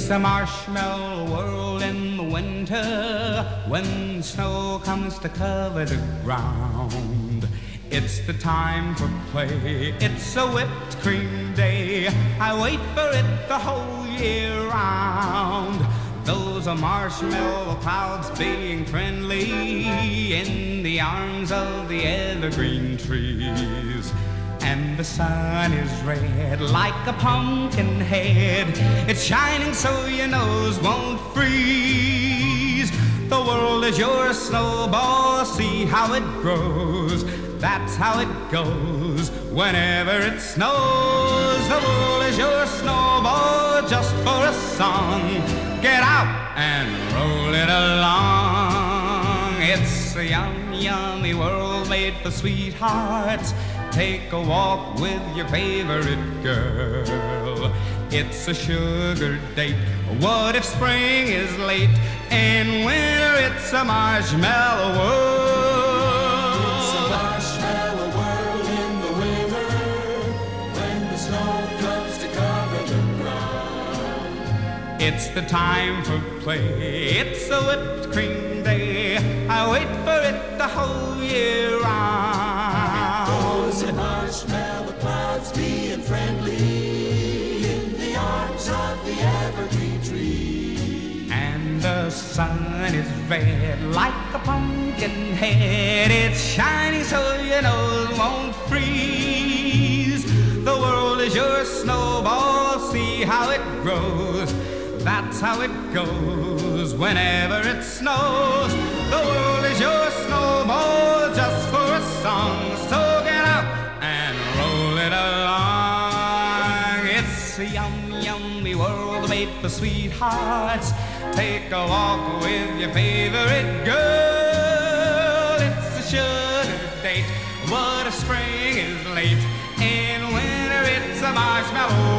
It's a marshmallow world in the winter when snow comes to cover the ground. It's the time for play, it's a whipped cream day. I wait for it the whole year round. Those are marshmallow clouds being friendly in the arms of the evergreen trees. And the sun is red like a pumpkin head. It's shining so your nose won't freeze. The world is your snowball, see how it grows. That's how it goes whenever it snows. The world is your snowball just for a song. Get out and roll it along. It's a yummy, yummy world made for sweethearts. Take a walk with your favorite girl. It's a sugar date. What if spring is late? In winter it's a marshmallow world. It's a marshmallow world in the winter when the snow comes to cover the ground. It's the time for play. It's a whipped cream day. I wait for it the whole year round. Those are marshmallow clouds being friendly in the arms of the evergreen tree. And the sun is red like a pumpkin head. It's shining so your nose won't freeze. The world is your snowball, see how it grows. That's how it goes whenever it snows. The world is your snowball just for a song. So get out and roll it along. It's a yummy, yummy world made for sweethearts. Take a walk with your favorite girl. It's a sugar date. What if spring is late? In winter it's a marshmallow